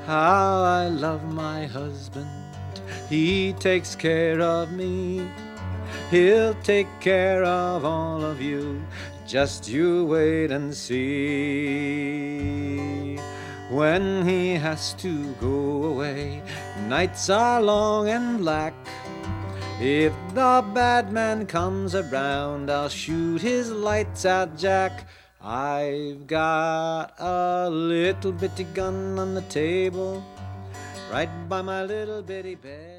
How I love my husband, he takes care of me. He'll take care of all of you, just you wait and see. When he has to go away, nights are long and black. If the bad man comes around, I'll shoot his lights out, Jack. I've got a little bitty gun on the table, right by my little bitty bed.